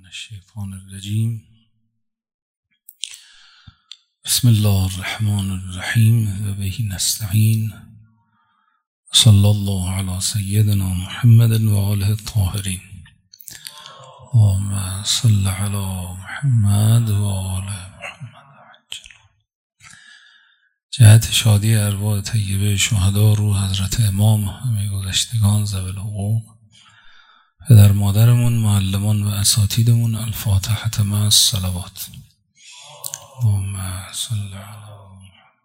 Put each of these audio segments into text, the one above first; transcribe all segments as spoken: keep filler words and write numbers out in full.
الشیطان الرجیم. بسم الله الرحمن الرحیم و به نستعین. صلی الله علی سیدنا محمد و آله الطاهرین. اللهم صل علی محمد و آله محمد. جهت شادی ارواح طیبه شهدا روح حضرت امام همه گذشتگان ذوی الحقوق، پدر مادرمون، معلمان و اساتیدمون، الفاتحه مع الصلوات. اللهم صل علی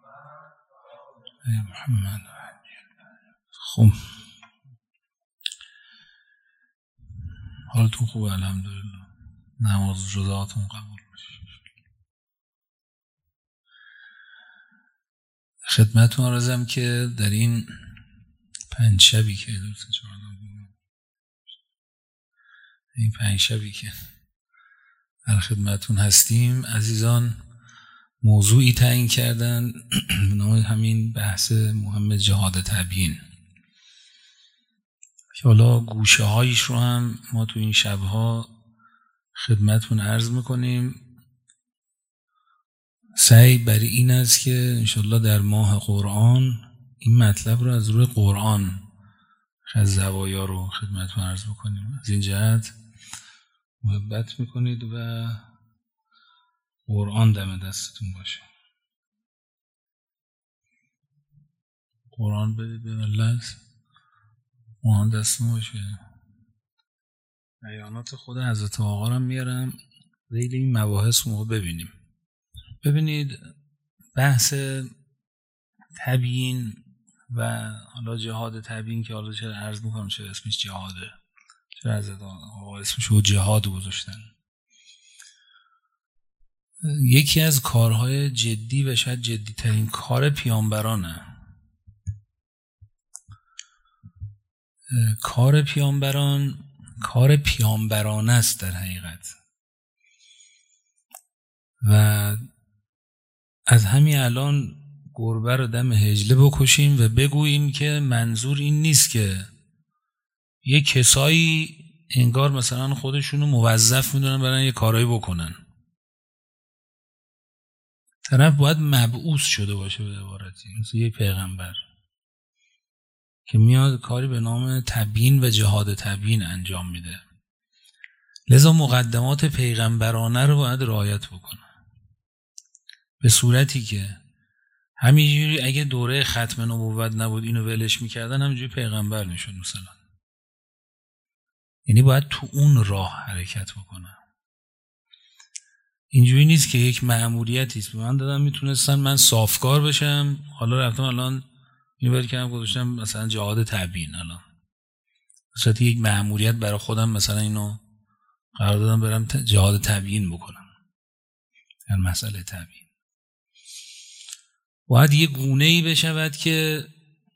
محمد. خب حالتون خوبه؟ الحمدلله. نماز روزاتون قبول باشه. خدمتتون عرضم که در این پنج شبی که دو سه چهار این پنج شبی که در خدمتتون هستیم، عزیزان موضوعی تعیین کردن به نام همین بحث مهم جهاد تبیین که حالا گوشه هایش رو هم ما تو این شبها خدمتتون عرض میکنیم. سعی بر این است که انشالله در ماه قرآن این مطلب رو از روی قرآن از زوایا رو خدمتتون عرض بکنیم. از این جهت محبت میکنید و قرآن دم دستتون باشه. قرآن بدید به ملت، قرآن دستتون باشه. بیانات خود حضرت آقا رو میارم ذیل این مباحث موقع ببینیم. ببینید بحث تبیین و حالا جهاد تبیین که حالا چرا عرض میکنم چرا اسمش جهاده، چرا حضرت آقا اسمش رو جهاد گذاشتن. یکی از کارهای جدی و شاید جدی ترین کار پیامبرانه. کار پیامبران کار پیامبرانه است در حقیقت و از همین الان گربه رو دم حجله بکشیم و بگوییم که منظور این نیست که یه کسایی انگار مثلا خودشونو موظف میدونن برن یه کارایی بکنن. طرف باید مبعوث شده باشه به عبارتی، مثل یه پیغمبر که میاد کاری به نام تبیین و جهاد تبیین انجام میده. لذا مقدمات پیغمبرانه رو باید رعایت بکنه، به صورتی که همینجوری اگه دوره ختم نبوت نبود اینو ولش میکردن همینجوری پیغمبر میشد مثلا. یعنی باید تو اون راه حرکت بکنه. اینجوری نیست که یک مأموریتی است من دادم میتونستم من صافکار بشم، حالا رفتم الان اینوری کردم گذاشتم مثلا جهاد تبیین. الان مثلا یک مأموریت برای خودم مثلا اینو قرار دادم برم جهاد تبیین بکنم. در مسئله تبیین باید یه گونه‌ای بشود که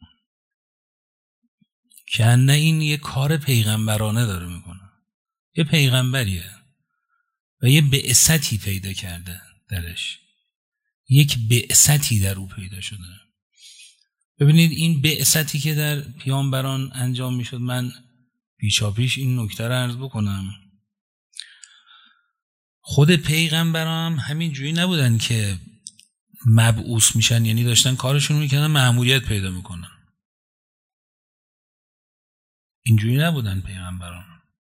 کنه این یه کار پیغمبرانه داره میکنه، یه پیغمبریه و یه بعثتی پیدا کرده درش، یک بعثتی در او پیدا شده. ببینید این بعثتی که در پیامبران انجام میشد، من پیشاپیش این نکته رو عرض بکنم. خود پیغمبران هم همین جوری نبودن که مبعوث میشن، یعنی داشتن کارشون میکنن مأموریت پیدا میکنن. اینجوری نبودن پیغمبران.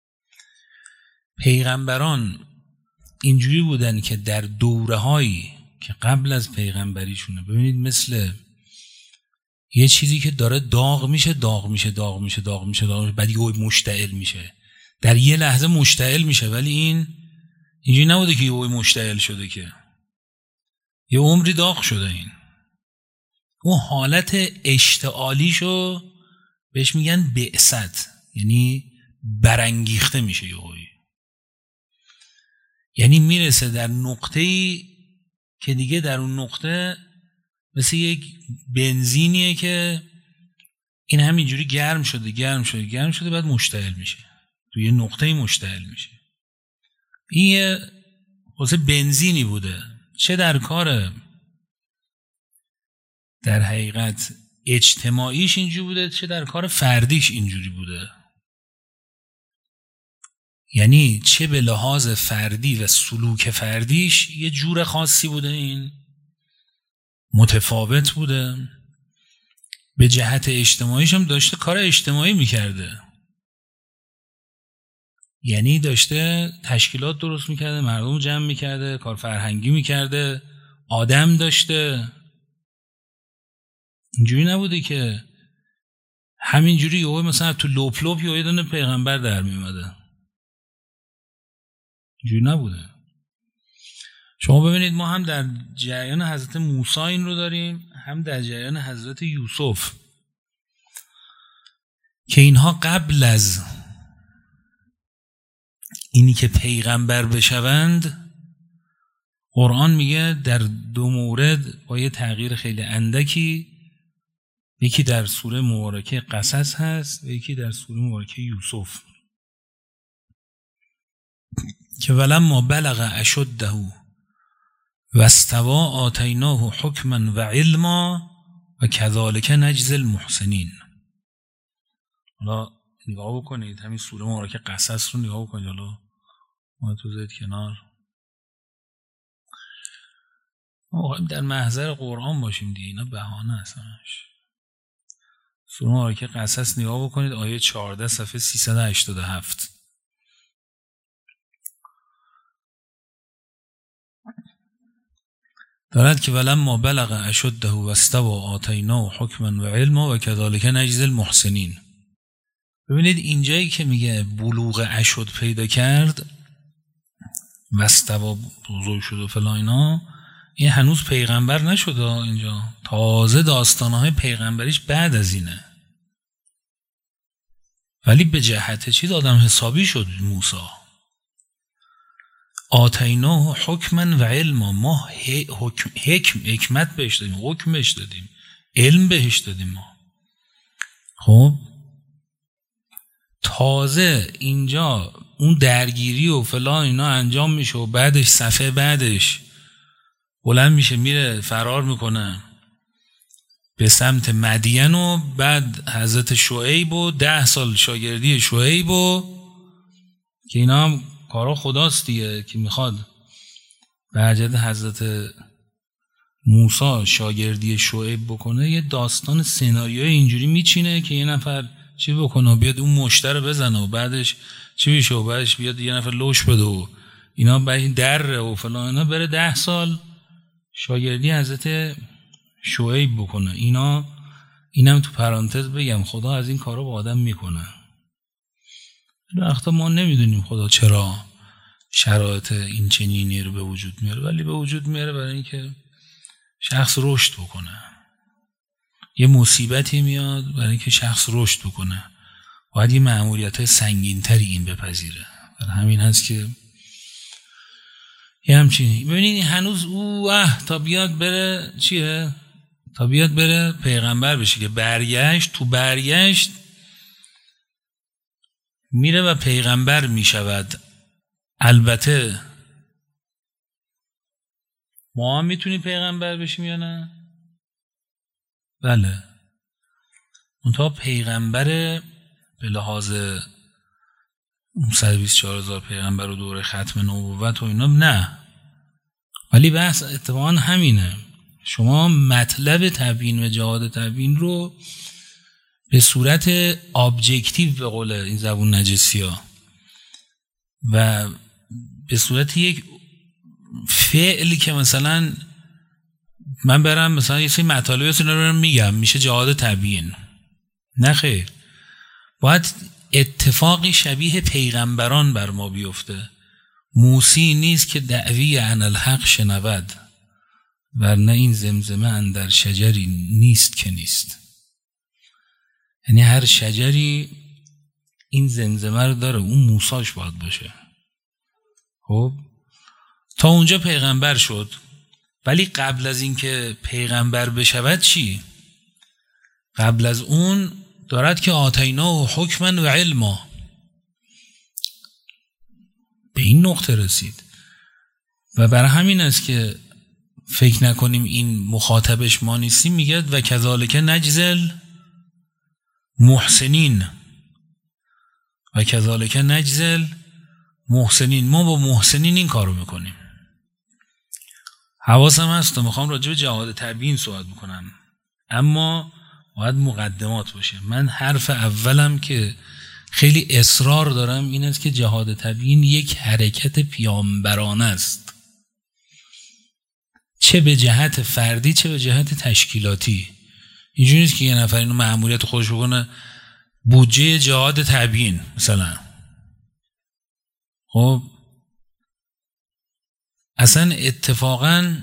پیغمبران اینجوری بودن که در دوره هایی که قبل از پیغمبریشونه، ببینید مثل یه چیزی که داره داغ میشه داغ میشه داغ میشه داغ میشه داغ میشه بعد یه مشتعل میشه، در یه لحظه مشتعل میشه. ولی این اینجوری نبوده که یه مشتعل شده، که یه عمری داغ شده. این اون حالت اشتعالیشو بهش میگن بعثت، یعنی برانگیخته میشه یهویی، یعنی میرسه در نقطه‌ای که دیگه در اون نقطه مثل یک بنزینیه که این همینجوری گرم شده گرم شده گرم شده بعد مشتعل میشه، تو یه نقطه‌ای مشتعل میشه. این یه واسه بنزینی بوده، چه در کار در حقیقت اجتماعیش اینجوری بوده، چه در کار فردیش اینجوری بوده. یعنی چه به لحاظ فردی و سلوک فردیش یه جور خاصی بوده، این متفاوت بوده، به جهت اجتماعیش هم داشته کار اجتماعی میکرده، یعنی داشته تشکیلات درست میکرده، مردم جمع میکرده، کار فرهنگی میکرده، آدم داشته. اینجوری نبوده که همینجوری یهو مثلا تو لوپ لوپ یه دونه پیغمبر در میومده، اینجوری نبوده. شما ببینید ما هم در جریان حضرت موسی این رو داریم، هم در جریان حضرت یوسف، که اینها قبل از اینی که پیغمبر بشوند، قرآن میگه در دو مورد با یه تغییر خیلی اندکی، یکی در سوره مبارکه قصص هست و یکی در سوره مبارکه یوسف، که ولما بلغ اشده و استوى آتیناه حکما و علما و کذالک نجزی المحسنین. حالا نگاه بکنید همین سوره مبارکه قصص رو نگاه بکنید، حالا ما تو زید کنار، ما در محضر قرآن باشیم دیگه، اینا بهانه هستنش. سوره مبارکه قصص نگاه بکنید، آیه چهارده صفحه سیصد و هشتاد و هفت. دارد که ولما بلغ اشده و استوى آتیناه حکما و علما و کذالک نجزی المحسنین. ببینید اینجایی که میگه بلوغ اشد پیدا کرد و استوى بزرگ شد و فلان اینا، این هنوز پیغمبر نشده، اینجا تازه داستانهای پیغمبریش بعد از اینه، ولی به جهت چی آدم حسابی شد موسی. آتیناه حکما و علما، ما حکم حکم حکمت بهش دادیم، حکم بهش دادیم، علم بهش دادیم ما. خب تازه اینجا اون درگیری و فلان اینا انجام میشه و بعدش صفحه بعدش بلند میشه میره فرار میکنه به سمت مدین و بعد حضرت شعیب و ده سال شاگردی شعیب و که اینا هم کارا خداست دیگه، که میخواد به حجت حضرت موسی شاگردی شعیب بکنه، یه داستان سناریوی اینجوری میچینه که یه نفر چی بکنه، بیاد اون مشتر بزنه و بعدش چی بشه و بعدش بیاد یه نفر لوش بده و اینا بعد در و فلان اینا، بره ده سال شاگردی حضرت شعیب بکنه. اینا اینم تو پرانتز بگم خدا از این کارا با آدم میکنه. وقتا ما نمیدونیم خدا چرا شرایط این چنینی رو به وجود میاره، ولی به وجود میاره برای اینکه شخص رشد بکنه. یه مصیبتی میاد برای اینکه شخص رشد بکنه، باید یه مأموریت سنگین‌تری این بپذیره. برای همین هست که یه همچینی ببینید هنوز او اه تا بیاد بره چیه؟ تا بیاد بره پیغمبر بشه، که برگشت، تو برگشت میره و پیغمبر میشود. البته ما هم میتونیم پیغمبر بشیم یا نه؟ بله، منتها پیغمبر به لحاظ اون صد و بیست و چهار هزار پیغمبر و دوره ختم نبوت و اینا نه، ولی بحث اتفاقا همینه. شما مطلب تبیین و جهاد تبیین رو به صورت ابجکتیو به قول این زبون نجسی ها و به صورت یک فعلی که مثلا من برم مثلا یه سری مطالبی هست اینا رو میگم میشه جهاد تبیین، نه خیر، باید اتفاقی شبیه پیغمبران بر ما بیفته. موسی نیست که دعوی عن الحق شنود، ورنه این زمزمه اندر شجری نیست که نیست. یعنی هر شجری این زمزمه رو داره، اون موساش باید باشه. خب تا اونجا پیغمبر شد، ولی قبل از این که پیغمبر بشود چی؟ قبل از اون دارد که آتیناه حکما و علما، به این نقطه رسید. و برای همین است که فکر نکنیم این مخاطبش ما نیستیم، میگه و کذالک نجزی المحسنین و کذالک نجزی محسنین، ما با محسنین این کارو میکنیم. حواسم هست و میخوام راجع به جهاد تبیین صحبت بکنم، اما باید مقدمات باشه. من حرف اولم که خیلی اصرار دارم این است که جهاد تبیین یک حرکت پیامبرانه است، چه به جهت فردی چه به جهت تشکیلاتی. اینجوری نیست که یه نفر اینو مأموریت خودش بکنه بودجه جهاد تبیین مثلا. خب اصلا اتفاقا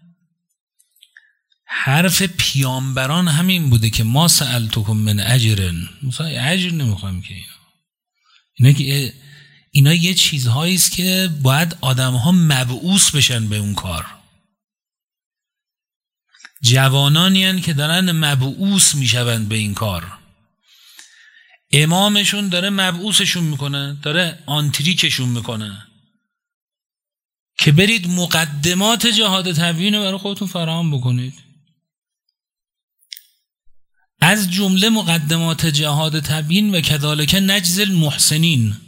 حرف پیامبران همین بوده که ما سألتکم من اجر، مثلا اجر نمیخوام که اینا اینا که اینا یه چیزهایی است که باید آدم‌ها مبعوث بشن به اون کار. جوانانی هستند که دارن مبعوث میشوند به این کار. امامشون داره مبعوثشون میکنه، داره آنتریکشون میکنه که برید مقدمات جهاد تبیین رو برای خودتون فراهم بکنید. از جمله مقدمات جهاد تبیین و کذالک نجزی المحسنین.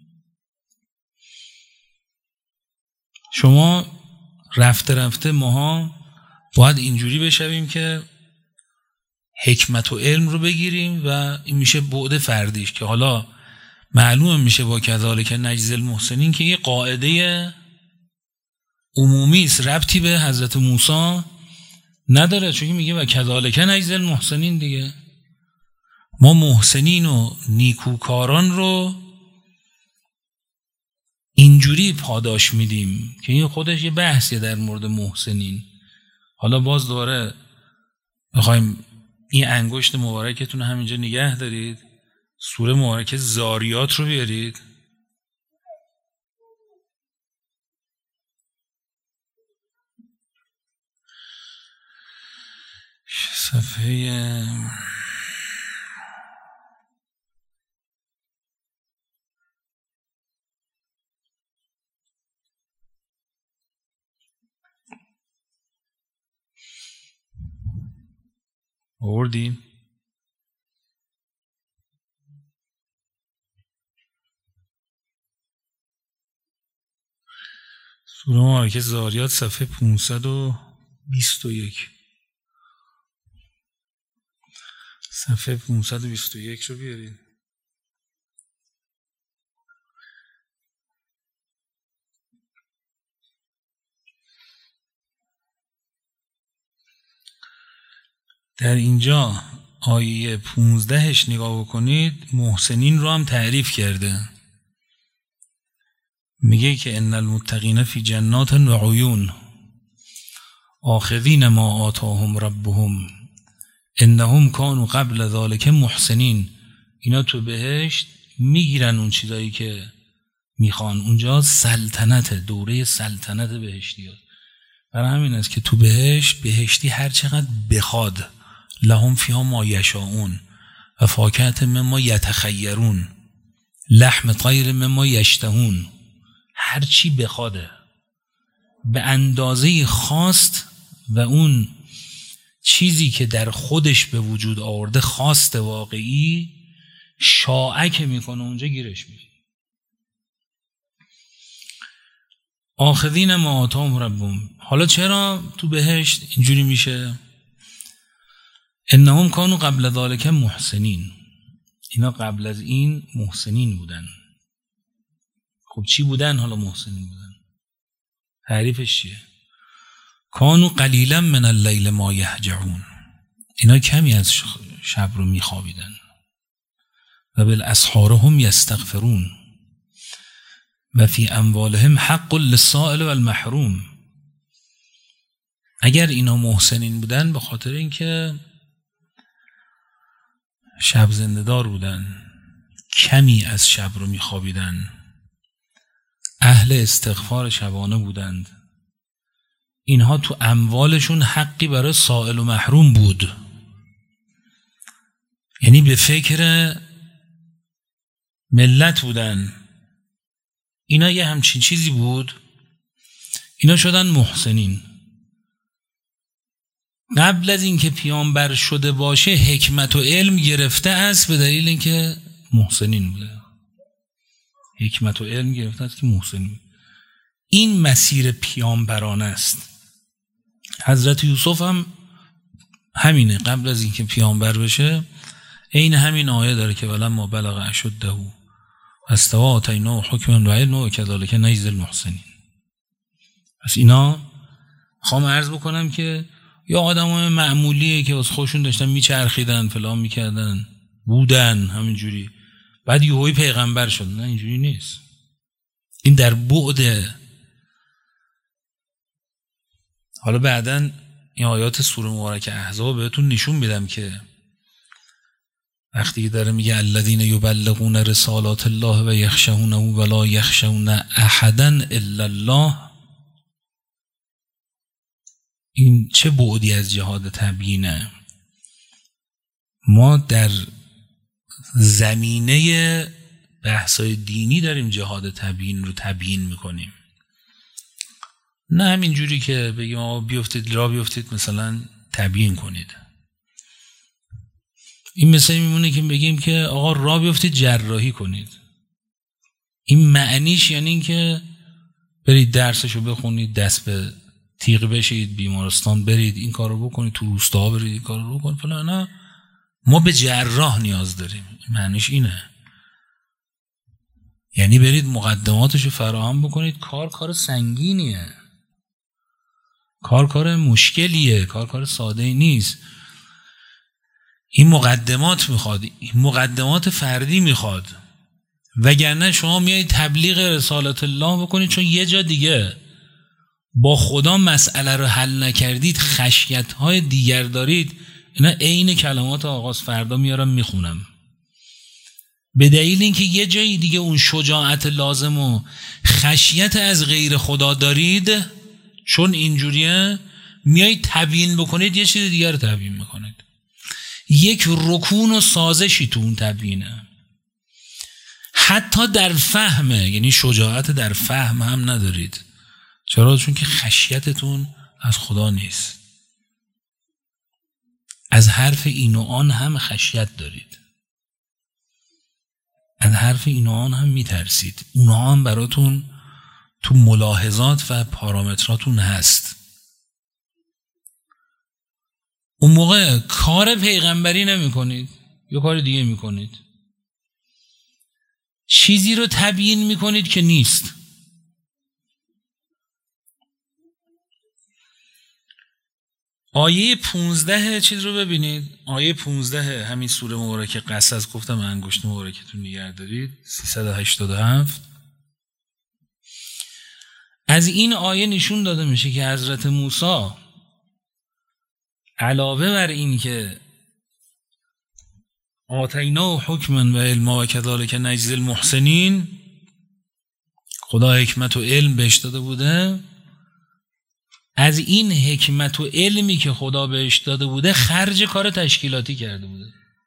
شما رفته رفته ماها باید اینجوری بشویم که حکمت و علم رو بگیریم و این میشه بعد فردیش که حالا معلوم میشه با کذالک نجزی المحسنین که یه قاعده عمومی است، ربطی به حضرت موسی نداره، چون میگه و کذالک نجزی المحسنین دیگه. ما محسنین و نیکوکاران رو اینجوری پاداش میدیم که این خودش یه بحثیه در مورد محسنین. حالا باز دوباره بخوایم این انگشت مبارکتون همینجا نگه دارید، سوره مبارکه زاریات رو بیارید. صفحه آوردیم. سوره مبارکه زاریات صفحه پانصد و بیست و یک. صفحه پانصد و بیست و یک رو بیارید. در اینجا آیه پونزدهش نگاه بکنید، محسنین رو هم تعریف کرده. میگه که ان المتقین فی جنات و عیون آخذین ما آتاهم ربهم انهم كانوا قبل ذلك محسنین. اینا تو بهشت میگیرن اون چیزایی که میخوان. اونجا سلطنت، دوره سلطنت بهشتی هست. برای همین است که تو بهشت بهشتی هر چقدر بخواد لهم فیها ما یشاؤون و فاکهة مما یتخیرون لحم طیر مما یشتهون، هر چی بخواده به اندازه خواست و اون چیزی که در خودش به وجود آورده خواست واقعی شاعه که میکنه اونجا گیرش میشه. آخذین ما آتاهم ربهم. حالا چرا تو بهشت اینجوری میشه؟ انهم کانوا قبل ذلك محسنین. اینا قبل از این محسنین بودن. خب چی بودن حالا محسنین بودن؟ تعریفش چیه؟ کانوا قلیلا من اللیل ما یهجعون. اینا کمی از شب رو میخوابیدن. و بالاسحار هم یستغفرون و فی اموالهم حق للسائل و المحروم. اگر اینا محسنین بودن به خاطر اینکه شب زنده‌دار بودن، کمی از شب رو میخوابیدن، اهل استغفار شبانه بودند، اینها تو اموالشون حقی برای سائل و محروم بود. یعنی به فکر ملت بودن. اینا یه همچین چیزی بود، اینا شدن محسنین. قبل از اینکه پیامبر شده باشه حکمت و علم گرفته است به دلیل اینکه محسنین بوده. حکمت و علم گرفته است که محسنین. این مسیر پیامبرانه است. حضرت یوسف هم همینه، قبل از اینکه پیامبر بشه عین همین آیه داره که ولما بلغ اشده استوى آتیناه حکما و علما و کذالک نجزی المحسنین. پس اینا خوام عرض بکنم که یا آدمای معمولیه که از خودشون داشتن میچرخیدن فلان میکردن بودن همینجوری، بعد یهویی پیغمبر شد. نه اینجوری نیست. این در بعد. حالا بعداً این آیات سوره مبارکه احزاب بهتون نشون میدم که وقتی داره میگه الذین یبلغون رسالات الله و یخشونه ولا یخشون احدا الا الله، این چه بعدی از جهاد تبیینه. ما در زمینه بحثای دینی داریم جهاد تبیین رو تبیین میکنیم، نه همین جوری که بگیم آقا بیفتید را بیفتید مثلا تبیین کنید. این مثلا میمونه که بگیم که آقا را بیفتید جراحی کنید. این معنیش یعنی این که برید درسشو بخونید، دست به تیغ بشید، بیمارستان برید این کار رو بکنید، تو روستا برید این کار رو بکنید فلان. نه، ما به جراح نیاز داریم. معنیش اینه، یعنی برید مقدماتشو فراهم بکنید. کار کار سنگینیه، کار کار مشکلیه، کار کار ساده نیست. این مقدمات میخواد، این مقدمات فردی میخواد، وگرنه شما میایید تبلیغ رسالت الله بکنید چون یه جا دیگه با خدا مسئله رو حل نکردید، خشیت‌های دیگر دارید. اینا عین کلمات آغاز فردا میارم میخونم. به دلیل اینکه یه جایی دیگه اون شجاعت لازم و خشیت از غیر خدا دارید، چون اینجوریه میایید تبیین بکنید، یه چیز دیگر رو تبیین میکنید. یک رکون و سازشی تو اون تبیینه. حتی در فهمه، یعنی شجاعت در فهم هم ندارید. چرا؟ چون که خشیتتون از خدا نیست. از حرف این و آن هم خشیت دارید، از حرف این و آن هم میترسید. اونها هم براتون تو ملاحظات و پارامتراتون هست. اون موقع کار پیغمبری نمی کنید، یا کار دیگه می کنید. چیزی رو تبیین می کنید که نیست. آیه پونزده چیز رو ببینید. آیه پونزده همین سوره مبارکه قصص، گفتم انگشت مبارکتون نگه دارید، سیصد و هشتاد و هفت. از این آیه نشون داده میشه که حضرت موسی علاوه بر این که آتیناه حکما و علما و کذالک نجزی المحسنین، خدا حکمت و علم بهش داده بوده، از این حکمت و علمی که خدا بهش داده بوده خرج کار تشکیلاتی کرده بوده.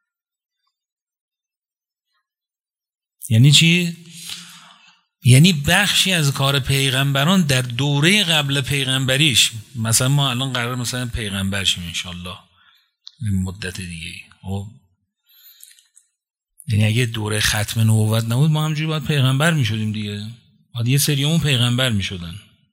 یعنی چی؟ یعنی بخشی از کار پیغمبران در دوره قبل پیغمبریش، مثلا ما الان قرار مثلا پیغمبر شیم انشالله مدت دیگه، خب یعنی اگه دوره ختم نبوت نبود ما همجوری باید پیغمبر می شدیم دیگه، باید یه سریمون پیغمبر می شدن.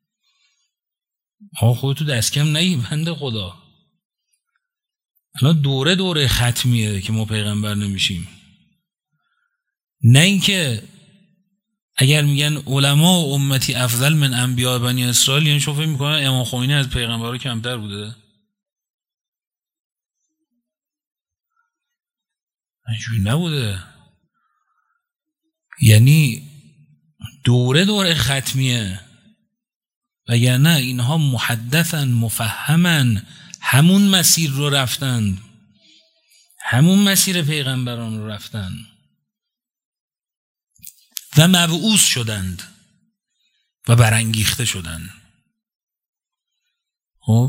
ها خودتو دست کم نگی بنده خدا. الان دوره دوره ختمیه که ما پیغمبر نمیشیم. نه اینکه اگر میگن علما و امتی افضل من انبیاء بنی اسرائیل، یعنی شما فکر میکنن امام خمینی از پیغمبرها کمتر بوده؟ اینجوری نبوده. یعنی دوره دوره ختمیه، وگرنه اینها محدثن مفهمن، همون مسیر رو رفتن، همون مسیر پیغمبران رو رفتن و مبعوث شدند و برانگیخته شدند. خب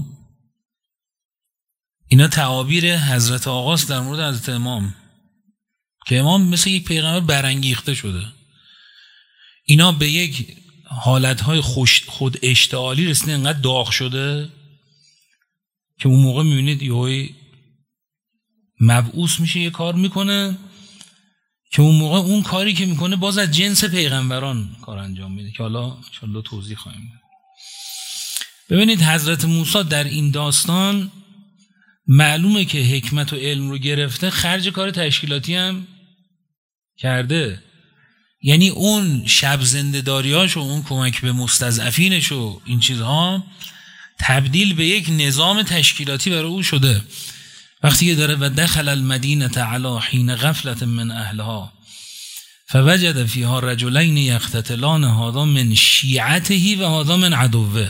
اینا تعابیر حضرت آقاست در مورد حضرت امام، که امام مثل یک پیغمبر برانگیخته شده. اینا به یک حالتهای خود اشتعالی رسیده، انقدر داغ شده که اون موقع میبینید یهویی مبعوث میشه، یه کار میکنه که اون موقع اون کاری که میکنه باز از جنس پیغمبران کار انجام میده که حالا انشالله توضیح خواهیم داد. ببینید حضرت موسی در این داستان معلومه که حکمت و علم رو گرفته، خرج کار تشکیلاتی هم کرده. یعنی اون شب زنده‌داریاش و اون کمک به مستضعفینش و این چیزها تبدیل به یک نظام تشکیلاتی برای او شده. وقتی که داره و دخل المدینه علی حین غفلت من اهلها فوجد فیها رجلین یقتتلان هذا من شیعته و هذا من عدوه.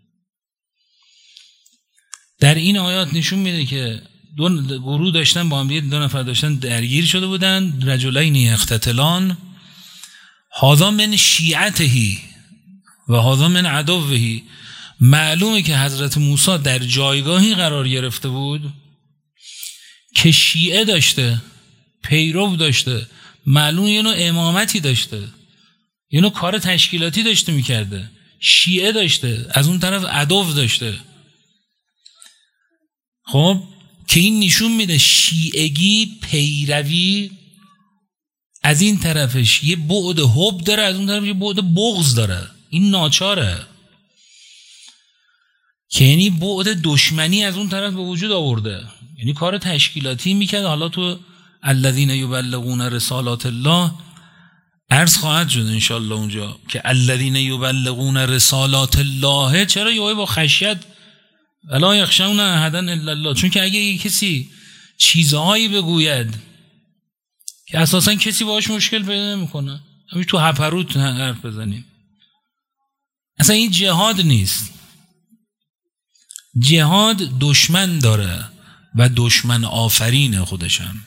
در این آیات نشون میده که دو گروه داشتن با هم دیگه، دو نفر داشتن درگیر شده بودن، رجلین یقتتلان هذا من شیعته و هذا من عدوه. معلومه که حضرت موسی در جایگاهی قرار گرفته بود که شیعه داشته، پیرو داشته، معلومه یه نوع امامتی داشته، یه نوع کار تشکیلاتی داشته میکرده، شیعه داشته، از اون طرف عدو داشته. خب که این نشون میده شیعگی، پیروی، از این طرفش یه بعد حب داره، از اون طرف یه بعد بغض داره. این ناچاره که یعنی بعد دشمنی از اون طرف به وجود آورده، یعنی کار تشکیلاتی میکرد. حالا تو الذین یبلغون رسالات الله عرض خواهد شد انشالله اونجا که الذین یبلغون رسالات الله چرا یهو با خشیت ولا یخشون احدا الا الله؟ چون که اگه یه کسی چیزهایی بگوید که اساسا کسی باهاش مشکل پیدا نمیکنه، همین تو هپروت حرف بزنیم، اصلا این جهاد نیست. جهاد دشمن داره و دشمن آفرین خودشم.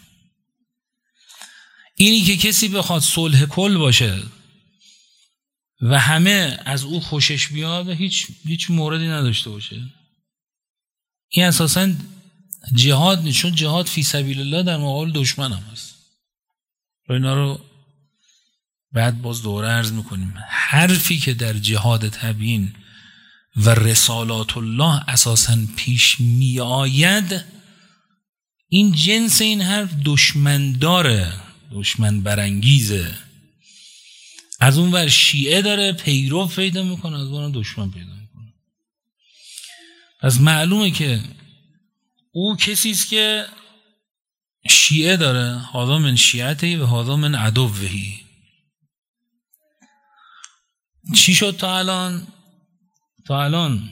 اینی که کسی بخواد صلح کل باشه و همه از او خوشش بیاد هیچ هیچ موردی نداشته باشه، این اساساً جهاد نیست. چون جهاد فی سبیل الله در مقابل دشمن هم هست. اینا رو بعد باز دوره عرض میکنیم. حرفی که در جهاد تبیین و رسالات الله اساساً پیش می آید، این جنس این حرف دشمن داره، دشمن برانگیزه. از اون ور شیعه داره پیرو پیدا میکنه، از اون دشمن پیدا میکنه. پس معلومه که او کسی است که شیعه داره، هذا من شیعته و هذا من عدوه. چی شد تا الان؟ تا الان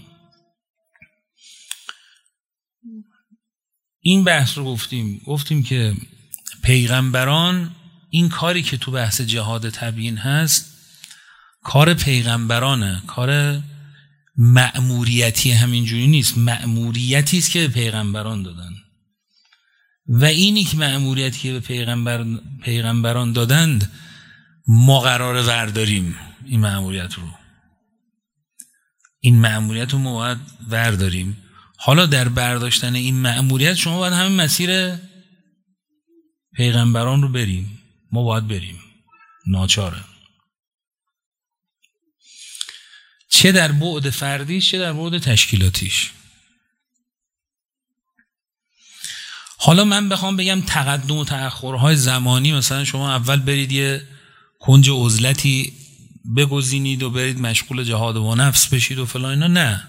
این بحث رو گفتیم گفتیم که پیغمبران، این کاری که تو بحث جهاد تبیین هست کار پیغمبرانه، کار مأموریتی همینجوری نیست، مأموریتی است که به پیغمبران دادن و اینی که مأموریتی که به پیغمبر پیغمبران دادند ما قراره ورداریم این مأموریت رو، این مأموریت رو ما باید ورداریم. حالا در برداشتن این مأموریت شما باید همین مسیر پیغمبران رو بریم، ما باید بریم، ناچاره، چه در بعد فردیش چه در بعد تشکیلاتیش. حالا من بخوام بگم تقدم و تأخرهای زمانی، مثلا شما اول برید یه کنج عزلتی بگزینید و برید مشغول جهاد و نفس بشید و فلان، اینا نه،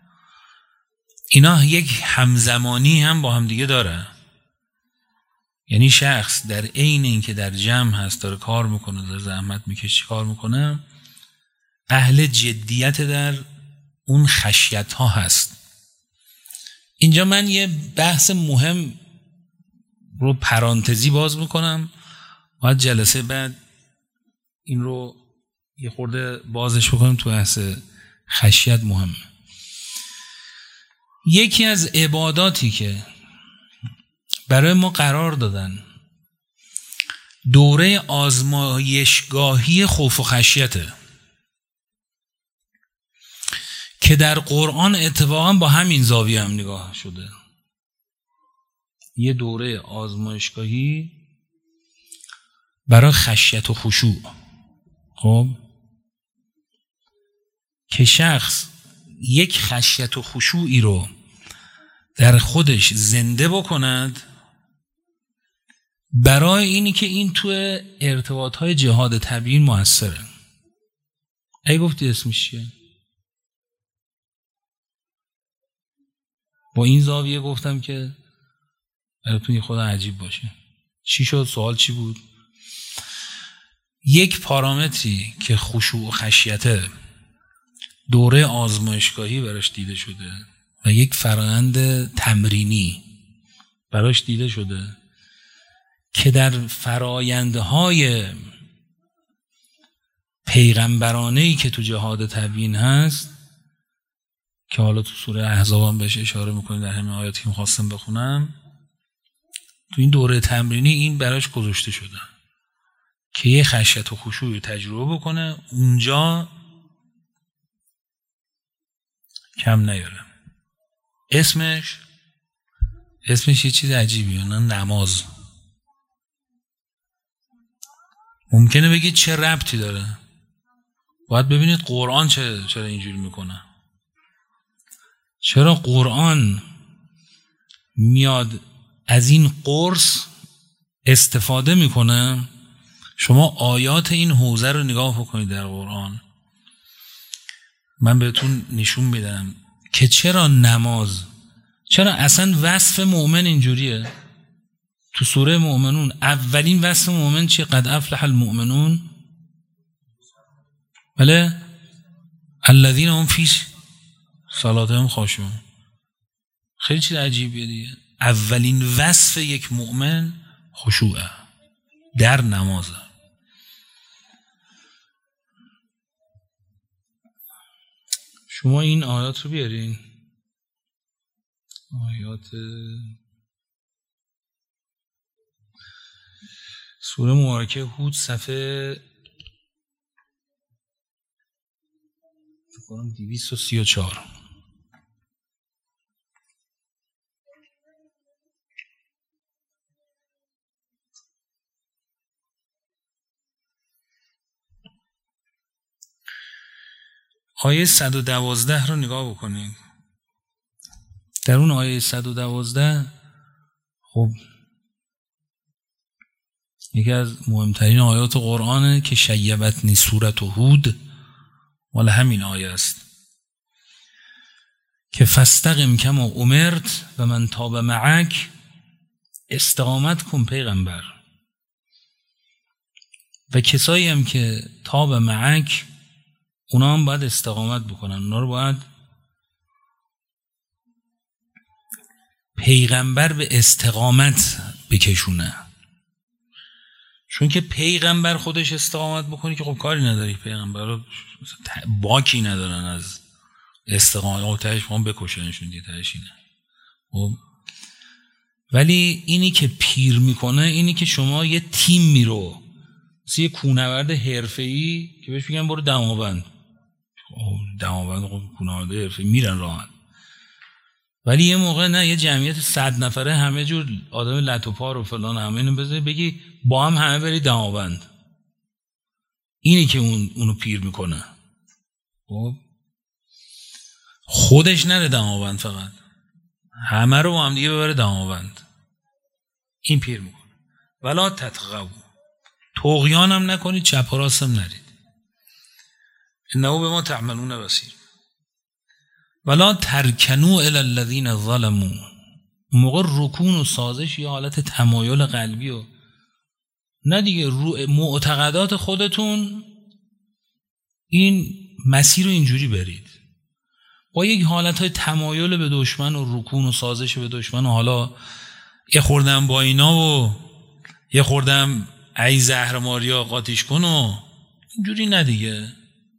اینا یک همزمانی هم با هم دیگه داره. یعنی شخص در عین این که در جمع هست داره کار میکنه، داره زحمت میکشه کار میکنه، اهل جدیت در اون خشیت ها هست. اینجا من یه بحث مهم رو پرانتزی باز میکنم، باید جلسه بعد این رو یه خورده بازش بکنیم. تو بحث خشیت مهمه. یکی از عباداتی که برای ما قرار دادن دوره آزمایشگاهی خوف و خشیته که در قرآن اتفاقا با همین زاویه هم نگاه شده. یه دوره آزمایشگاهی برای خشیت و خشوع، خب که شخص یک خشیت و خشوعی رو در خودش زنده بکند برای اینی که این تو ارتباطهای جهاد تبیین موثره. ای گفتی اسمش چیه؟ با این زاویه گفتم که براتون خود عجیب باشه. چی شد؟ سوال چی بود؟ یک پارامتری که خشوع و خشیت دوره آزمایشگاهی براش دیده شده و یک فرآیند تمرینی براش دیده شده که در فرآیندهای پیغمبرانه‌ای که تو جهاد تبیین هست که حالا تو سوره احزاب هم بهش اشاره میکنه در همین آیاتی که می‌خواستم بخونم، تو این دوره تمرینی این براش گذاشته شده که یه خشیت و خشوع تجربه بکنه، اونجا کم نیاره. اسمش اسمش یه چیز عجیبیه، نماز. ممکنه بگید چه ربطی داره؟ باید ببینید قرآن چه چرا اینجوری میکنه. چرا قرآن میاد از این قرص استفاده میکنه؟ شما آیات این حوزه رو نگاه بکنید در قرآن، من بهتون نشون میدم که چرا نماز، چرا اصلا وصف مؤمن اینجوریه. تو سوره مؤمنون اولین وصف مؤمن چیه؟ قد افلح المؤمنون بله الذین هم فی صلاتهم خاشعون. خیلی چیز عجیبیه دیگه. اولین وصف یک مؤمن خشوعه در نمازه. شما این آیات رو بیارین، آیات سوره مبارکه هود صفحه دویست و سی و چهار. آیه صد و دوازده رو نگاه بکنید. در اون آیه صد و دوازده خب یکی از مهمترین آیات قرآنه که شیبتنی سورت هود، مال همین آیه است که فاستقم کما امرت و من تاب معک. استقامت کن پیغمبر و کسایی هم که تاب معک اونا هم باید استقامت بکنن، اونا رو باید پیغمبر به استقامت بکشونه. چون که پیغمبر خودش استقامت بکنه که خب کاری نداری، پیغمبر رو باکی ندارن از استقامت، او تهش هم بکشنشون دیگه تهش اینه. خب ولی اینی که پیر میکنه اینی که شما یه تیم میرو مثل یه کوهنورد حرفه‌ای که بهش میگن برو دماوند، دماوند خب کوهنورد حرفه‌ای میرن راحت، ولی یه موقع نه یه جمعیت صد نفره همه جور آدم لط و پار و فلان همه اینو بذاری بگی با هم همه بری دماوند، اینی که اون اونو پیر میکنه. خب خودش نره دماوند، فقط همه رو با هم دیگه ببره دماوند، این پیر میکنه. ولا تطغوا، طغیان هم نکنید، چپ و راست هم نرید، انه بما تعملون بصیر. ولا ترکنوا الی الذین ظلموا، موقع رکون و سازش یه حالت تمایل قلبی و نه دیگه، رو معتقدات خودتون این مسیر رو اینجوری برید، با یک حالت های تمایل به دشمن و رکون و سازش به دشمن و حالا یه خوردم با اینا و یه خوردم ای زهر ماریا قاطیش کن و اینجوری نه دیگه.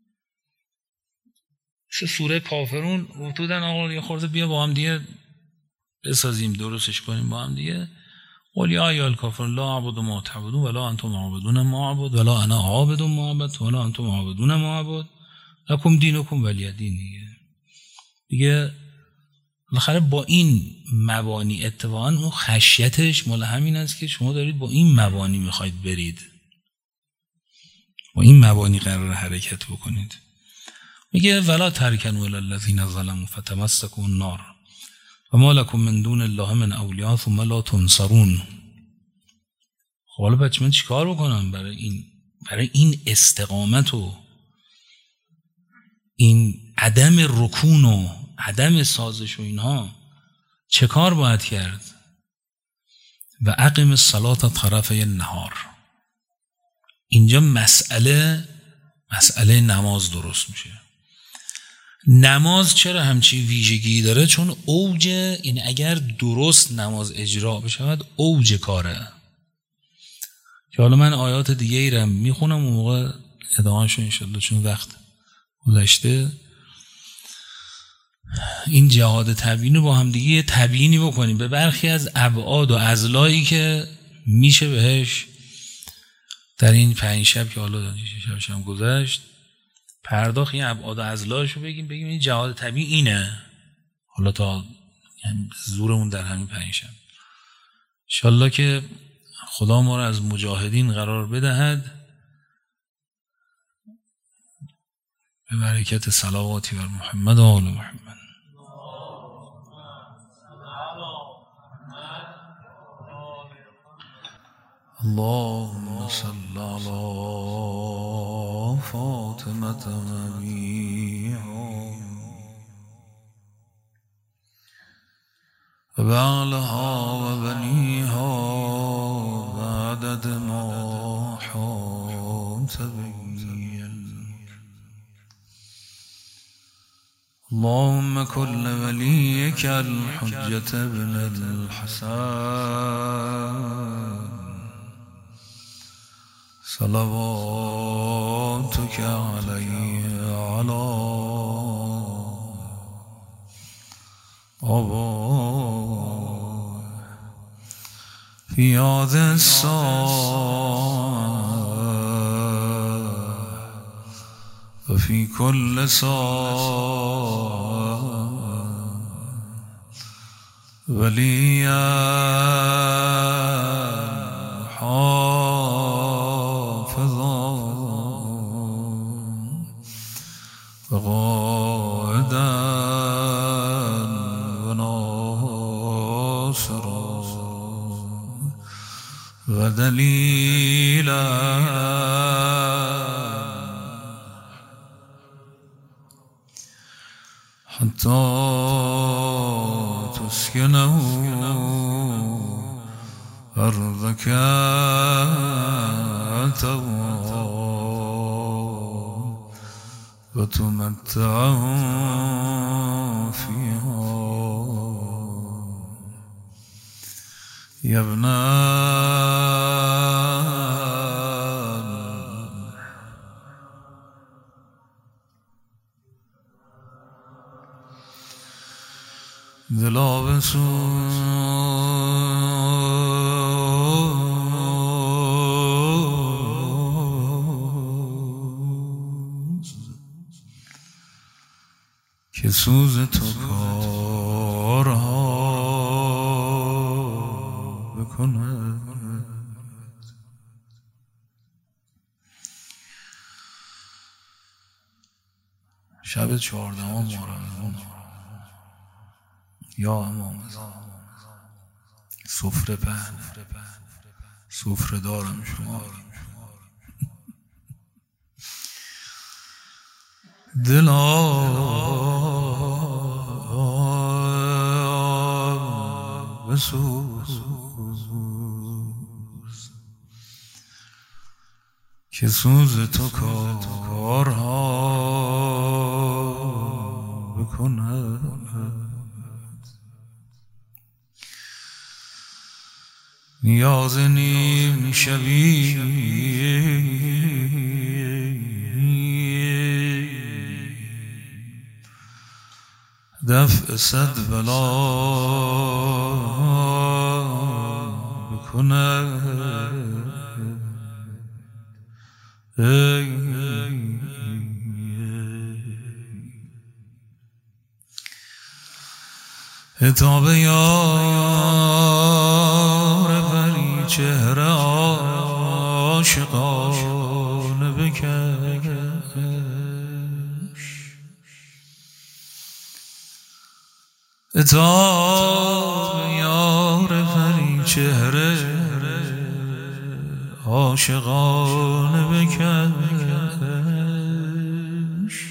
سوره کافرون گفتن آقا یه خورده بیا با هم دیگه بسازیم، درستش کنیم با هم دیگه. قل یا ایها الکافرون لا اعبد ما تعبدون ولا انتم عابدون ما اعبد ولا انا عابد ما عبدتم ولا انتم عابدون ما اعبد لکم دینکم ولی دین. دیگه دیگه بالاخره با این مبانی اتفاقا اون خشیتش مال همین است که شما دارید با این مبانی میخواید برید، با این مبانی قرار حرکت بکنید. میگه ولا ترکنوا الی الذین ظلموا فتمسکوا النار و ما لکم من دون الله من اولیاء ثم لا تنصرون. خب حالا بچه من چی کار بکنم برای این برای این استقامت و این عدم رکون و عدم سازش و اینها چه کار باید کرد؟ و اقم الصلاة طرفی النهار. اینجا مسئله مسئله نماز درست میشه. نماز چرا همچی ویژگی داره؟ چون اوج این اگر درست نماز اجرا بشود اوج کاره. که حالا من آیات دیگه ایرم میخونم اون موقع ادامه‌شو انشالله چون وقت گذشته این جهاد تبیین رو با هم دیگه تبیینی بکنیم به برخی از ابعاد و اضلاعی که میشه بهش در این پنج شب که حالا شش شب گذشت پرداخت این ابعاد و اضلاعشو بگیم بگیم این جهاد تبیین اینه. حالا تا یعنی زورمون در همین پنج شب انشالله که خدا ما را از مجاهدین قرار بدهد به برکت صلواتی بر محمد و آل محمد. اللهم صل على فاطمة نبيها وبعلها وبنيها بعدد ما حامت به. اللهم كل وليك الحجة ابن الحسن صلواتك عليه على آبائه في هذا الساعة وفي كل ساعة وليا حافظا وقائدا وناصرا ودليلا حتى تسكنه أرضك توا وتمتعه فيها يا ابن دلا بسوز که سوز تو کارها بکنه. شب چهاردهم مارون یا امام سفره پهن سفره دارم شما دلا بسوز که سوز تو کارها بکنه. نیاز نیم شبی دفع صد بلا بکنه. عتاب یار بری چهره عاشقانه بکش. عتاب یار بری چهره عاشقانه بکش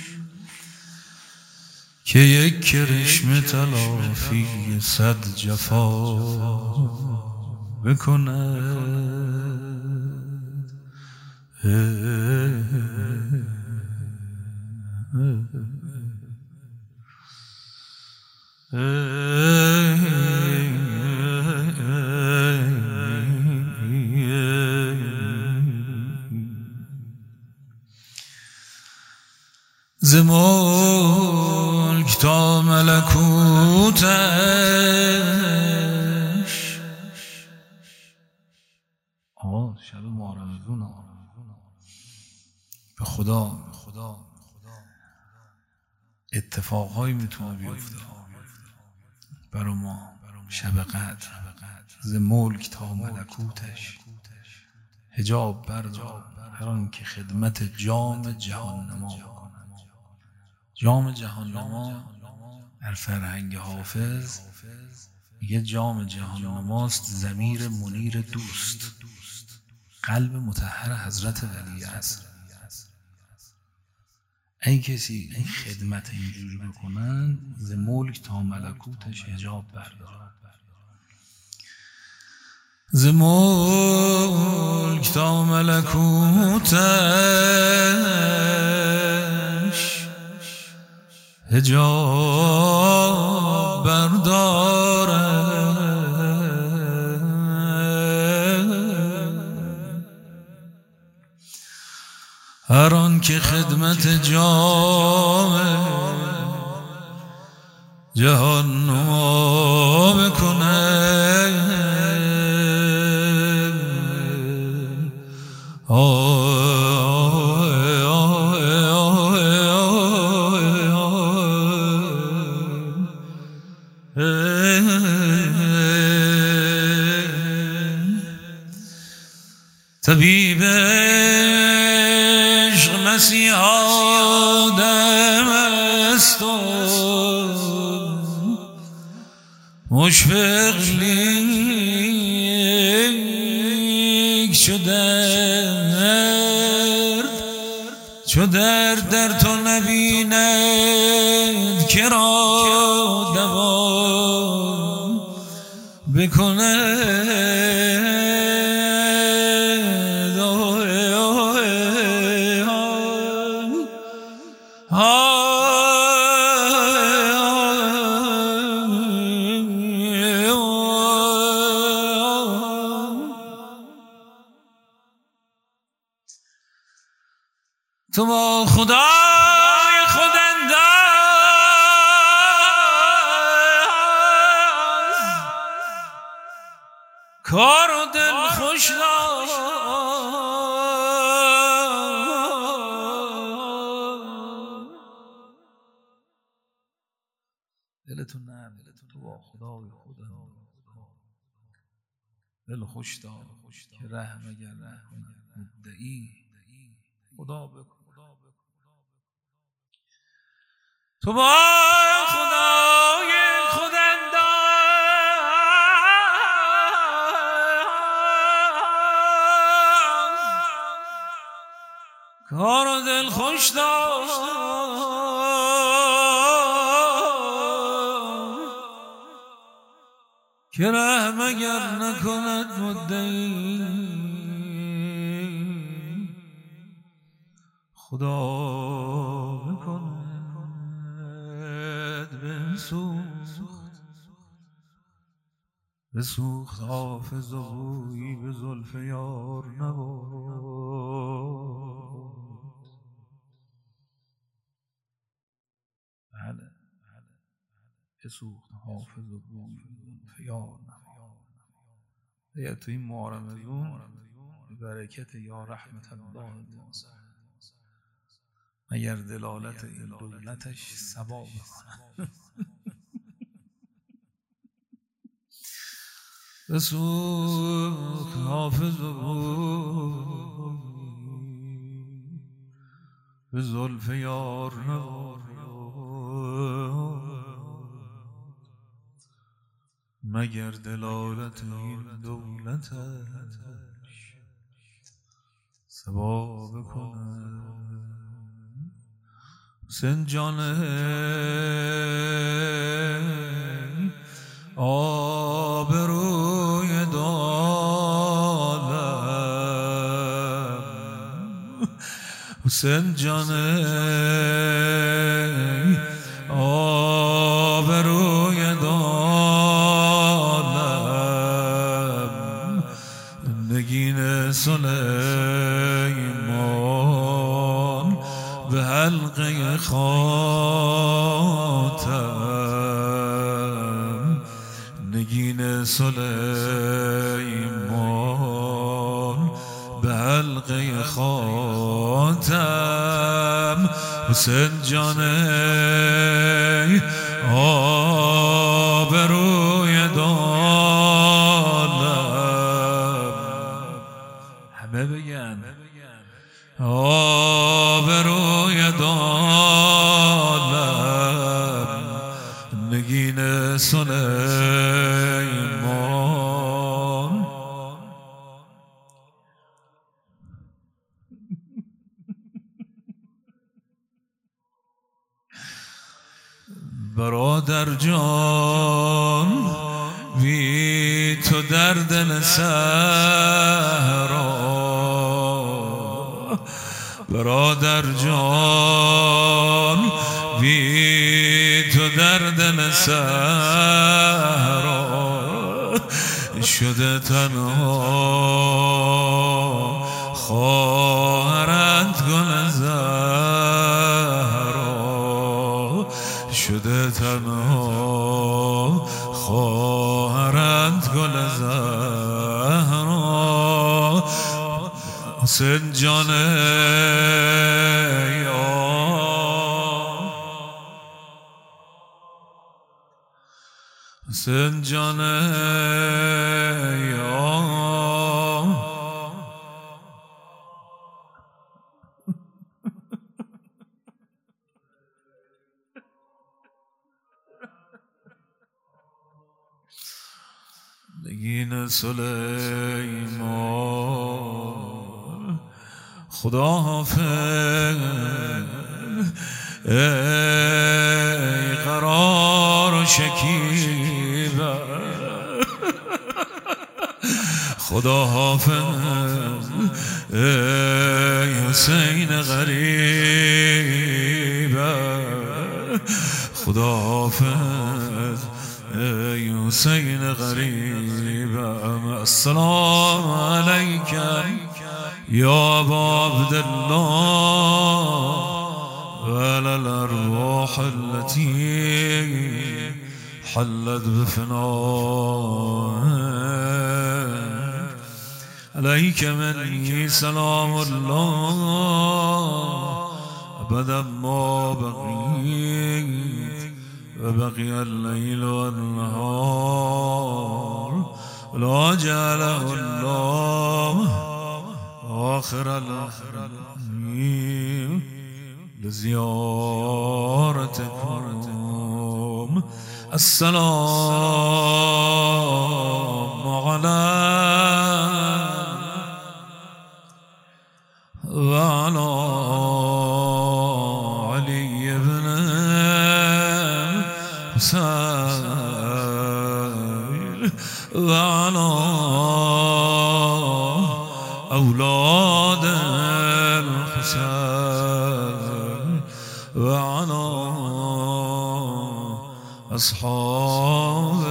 که یک کرشمه تلافی صد جفا بکند. ز ملک تا ملکوتش. آقا شب محرم‌الدین به خدا اتفاقهایی میتونه بیفته برای ما. شب قدر ز ملک تا ملکوتش حجاب بردار هر آن که خدمت جام جهان نما. جام جهان نما در فرهنگ حافظ میگه جام جهان نماست ضمیر منیر دوست، قلب مطهر حضرت ولی عصر. ای کسی این خدمت اینجوری بکنن ز ملک تا ملکوتش حجاب بردار. ز ملک تا ملکوتش حجاب برداره. هر آن که خدمت جام جهان نما بکنه. طبیب عشق مسیح آدم است و مشفق لیک چو درد چو درد در تو نبیند که را دوا بکند. تو با خدای خود انداز کار و دل خوش دار. دلتون نه تو با خدای خود دل خوش دار که رحم اگر رحم مدعی خدا بکن. تو با خدای خود انداز کار و دل خوش دار که رحم اگر نکند مدعی خدا بکند. بسوخت بسوخت حافظ و بویی به زلف یار نبود. بله بسوخت حافظ و بویی به زلف یار نبود. دیگه تو این محرم‌الدین به برکت یا رحمت الله مگر دلالت این دولتش سبا بکنه. بسوخت حافظ و به زلف یار نبود مگر دلالت این دولتش سبا بکنه حسین جانه آبروی دادم حسین جانه آبروی دادم نگین سلیمان به حلقه خاتم نگین سلیمان به حلقه خاتم حسین جانه آبروی دادم همه بگن آبروی دادم نگین سلیمان برادر جان بی تو در دل صحرا برادر جان بی تو در دل صحرا شده تنها خواهرت گل زهرا شده تنها خواهرت گل زهرا حسین جانه حسین جانه نگین سلیمان خدا حافظ ای قرار و شکیبه خدا حافظ ای حسین غریبه خدا حافظ ای حسین غریبم السلام علیکم یا ابا عبدالله وعلى الارواح التي حلت بفنائك عليك مني سلام الله ابدا ما بقيت وبقي الليل والنهار ولا جعله الله آخر الأيام لزيارتكم السلام على وعلى علي بن حسين وعلى أولاد الحسين وعلى أصحاب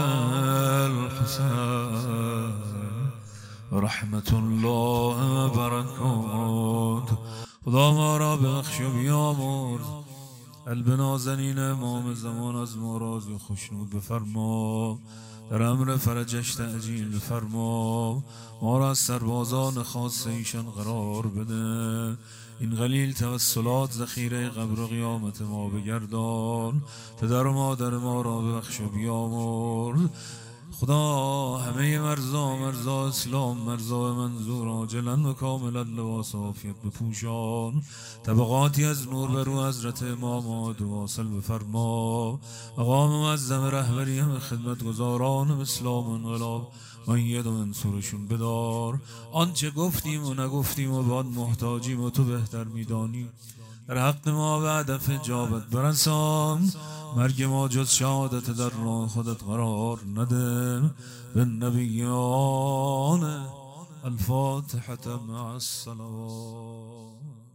الحسين رحمة الله وبركاته خدا ما را بخش و بیامرز قلب نازنین امام زمان از ما راضی و خوشنود بفرما در امر فرجش تعجیل بفرما ما را از سربازان خاص ایشان قرار بده این قلیل توسلات ذخیره قبر و قیامت ما بگردان پدر و مادر ما را ببخش و بیامرز خدا همه مرزا مرزا اسلام مرزا منظور عاجلا و کاملا لباس عافیت بپوشان طبقاتی از نور بر رو حضرت امام واصل بفرما مقام معظم رهبری همه خدمت گزاران اسلام و انقلاب مید و منصورشون بدار. آنچه گفتیم و نگفتیم و بعد محتاجیم و تو بهتر میدانی. در حق ما به هدف اجابت برسان، مرگ ما جز شهادت در راه خودت قرار نده. به نبیان الفاتحة مع الصلوات.